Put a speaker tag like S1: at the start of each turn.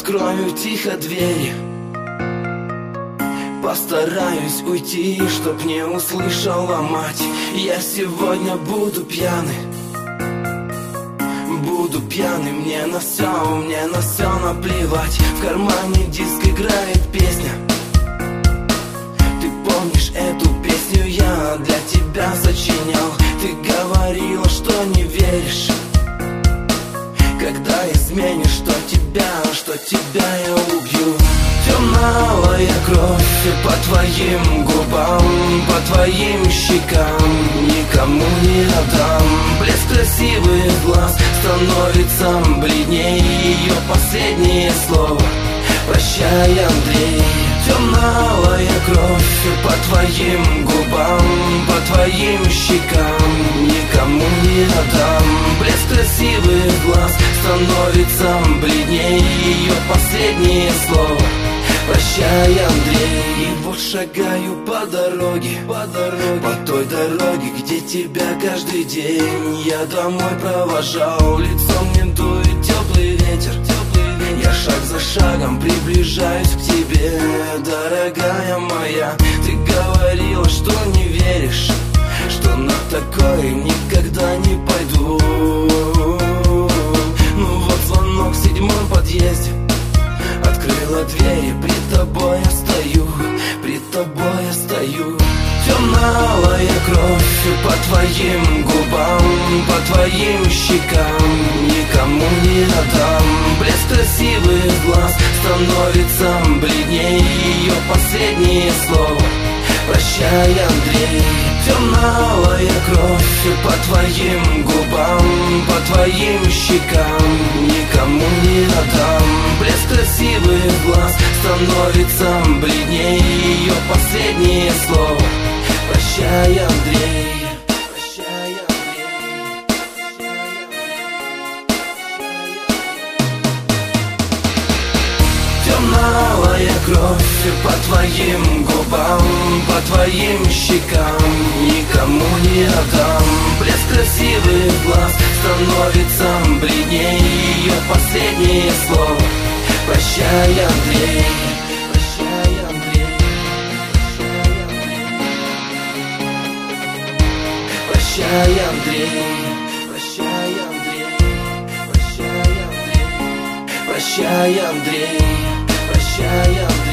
S1: закрою тихо двери. Постараюсь уйти, чтоб не услышала мать. Я сегодня буду пьяный. Буду пьяный, мне на все наплевать. В кармане диск играет песня. Ты помнишь эту песню, я для тебя сочинял. Ты говорила, что не веришь, когда изменишь, что тебя я убью. Темная кровь по твоим губам, по твоим щекам никому не отдам. Блеск красивых глаз становится бледней. Ее последнее слово: прощай, Андрей. Темная кровь по твоим губам, по твоим щекам никому не отдам. Блеск красивых глаз становится бледней. Ее последнее слово: прощай, Андрей. И вот шагаю по дороге, по той дороге, где тебя каждый день я домой провожал. Лицом мне дует теплый ветер. Я шаг за шагом приближаюсь к тебе, дорогая моя. Ты говорила, что не веришь, что на такое никогда не пойду. Ну вот звонок в 7-м подъезде. Открыла двери, пред тобой я стою, пред тобой я стою. Темная кровь по твоим губам, по твоим щекам никому не отдам. Блеск красивых глаз становится бледней. Ее последнее слово: прощай, Андрей. Темная кровь по твоим губам, по твоим щекам никому не отдам. Блеск красивых глаз становится бледней. Ее последнее слово: прощай, Андрей. Прощай, Андрей. Темная кровь по твоим губам, по твоим щекам никому не отдам. Блеск красивых глаз становится бледней. Ее последнее слово: прощай, Андрей. Прощай, Андрей. Прощай, Андрей. Прощай, Андрей. Прощай, Андрей. Прощай, Андрей. Прощай, Андрей.